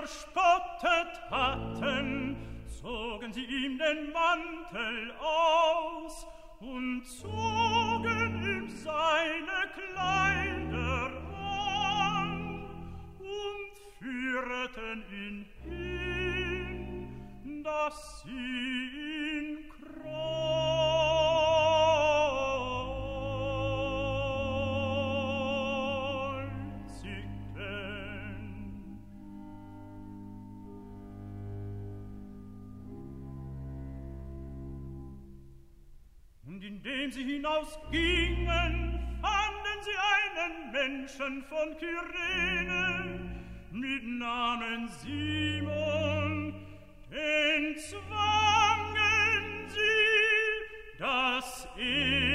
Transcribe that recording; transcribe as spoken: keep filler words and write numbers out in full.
verspottet hatten, zogen sie ihm den Mantel aus und zogen ihm seine Kleider an und führten ihn hin, dass sie ihn Und indem sie hinausgingen, fanden sie einen Menschen von Kyrene mit Namen Simon, den zwangen sie, dass er